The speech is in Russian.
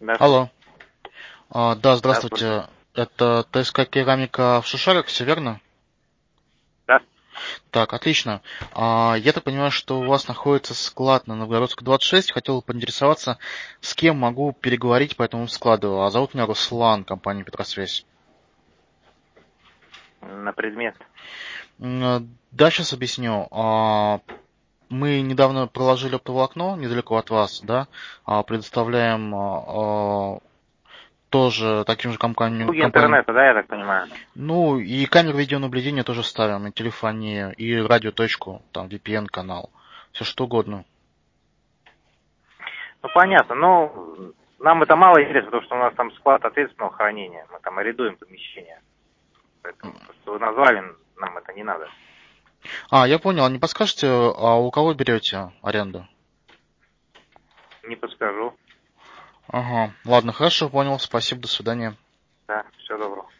Да, Алло. Да, да, слушаю. здравствуйте. Это ТСК «Керамика» в Шишарах, все верно? Да. Так, отлично. Я так понимаю, что у вас находится склад на Новгородской 26. Хотел поинтересоваться, с кем могу переговорить по этому складу. Зовут меня Руслан, компания «Петросвязь». На предмет. Да, сейчас объясню. Мы недавно проложили оптоволокно недалеко от вас, да, предоставляем тоже таким же Услуги компаниям. интернета, да, я так понимаю? Ну, и камеры видеонаблюдения тоже ставим, и телефонию, и радиоточку, там, VPN-канал, все что угодно. Ну, понятно. Ну, нам это мало интересно, потому что у нас там склад ответственного хранения. Мы там арендуем помещение. Поэтому то, что вы назвали, нам это не надо. Я понял, а не подскажете, у кого берете аренду? Не подскажу. Ага, ладно, хорошо, понял, спасибо, до свидания. Да, всего доброго.